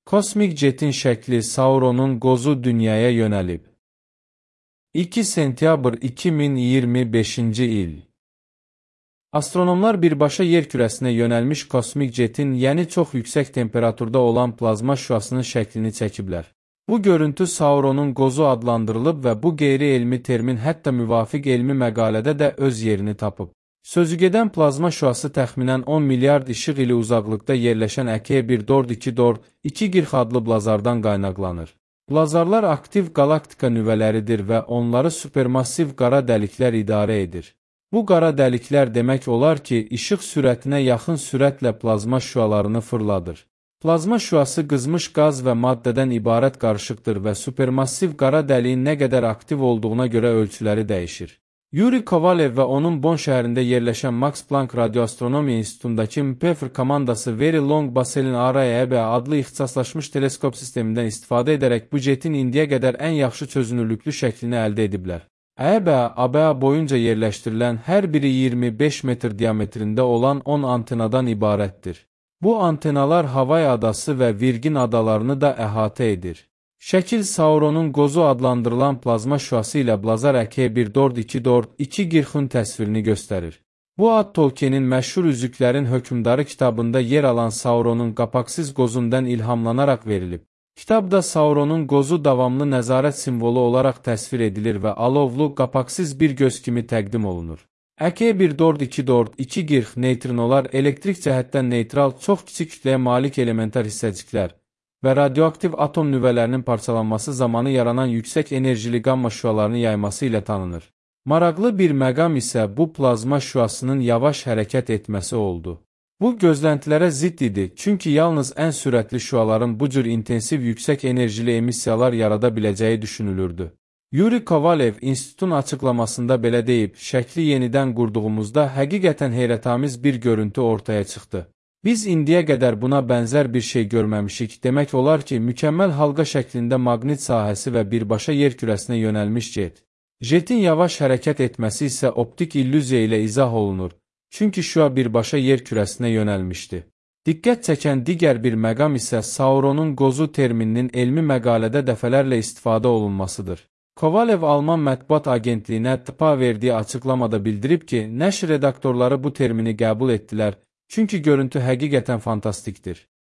Kosmik jetin şəkli Sauronun qozu dünyaya yönəlib. 2 sentyabr 2025-ci il. Astronomlar birbaşa yer kürəsinə yönəlmiş kosmik jetin, yəni çox yüksək temperaturda olan plazma şüasının şəklini çəkiblər. Bu görüntü Sauronun qozu adlandırılıb və bu qeyri-elmi termin hətta müvafiq elmi məqalədə də öz yerini tapıb. Sözügedən plazma şüası təxminən 10 milyard işıq ili uzaqlıqda yerləşən Ek14242 Girx adlı blazardan qaynaqlanır. Blazarlar aktiv galaktika nüvələridir və onları supermassiv qara dəliklər idarə edir. Bu qara dəliklər demək olar ki, işıq sürətinə yaxın sürətlə plazma şüalarını fırladır. Plazma şüası qızmış qaz və maddədən ibarət qarışıqdır və supermassiv qara dəliyin nə qədər aktiv olduğuna görə ölçüləri dəyişir. Yuri Kovalev və onun Bonn şəhərində yerləşən Max Planck Radioastronomiya İnstitutundakı MPEFR komandası Very Long Baselin ARA-EB adlı ixtisaslaşmış teleskop sistemindən istifadə edərək bu jetin indiyə qədər ən yaxşı çözünürlüklü şəklini əldə ediblər. ABA boyunca yerləşdirilən hər biri 25 metr diametrində olan 10 antenadan ibarətdir. Bu antenalar Havay adası və Virgin adalarını da əhatə edir. Şəkil Sauronun qozu adlandırılan plazma şüası ilə blazar Ek14242 Girxin təsvirini göstərir. Bu ad Tolkien'in məşhur Üzüklərin Hökmdarı kitabında yer alan Sauronun qapaqsız qozundan ilhamlanaraq verilib. Kitabda Sauronun qozu davamlı nəzarət simvolu olaraq təsvir edilir və alovlu, qapaqsız bir göz kimi təqdim olunur. Ek14242 Girx neytrinolar elektrik cəhətdən neytral, çox kiçik kütləyə malik elementar hissəciklər və radioaktiv atom nüvələrinin parçalanması zamanı yaranan yüksək enerjili qamma şüalarını yayması ilə tanınır. Maraqlı bir məqam isə bu plazma şüasının yavaş hərəkət etməsi oldu. Bu gözləntilərə zidd idi, çünki yalnız ən sürətli şüaların bu cür intensiv yüksək enerjili emissiyalar yarada biləcəyi düşünülürdü. Yuri Kovalev institutun açıqlamasında belə deyib, şəkli yenidən qurduğumuzda həqiqətən heyrətamiz bir görüntü ortaya çıxdı. Biz indiyə qədər buna bənzər bir şey görməmişik, demək olar ki, mükəmməl halqa şəklində maqnit sahəsi və birbaşa yer kürəsinə yönəlmiş jet. Jetin yavaş hərəkət etməsi isə optik illüziya ilə izah olunur, çünki şüa birbaşa yer kürəsinə yönəlmişdi. Diqqət çəkən digər bir məqam isə Sauronun qozu termininin elmi məqalədə dəfələrlə istifadə olunmasıdır. Kovalev Alman mətbuat agentliyinə TPA verdiyi açıqlamada bildirib ki, nəşr redaktorları bu termini qəbul etdilər, çünki görüntü həqiqətən fantastikdir.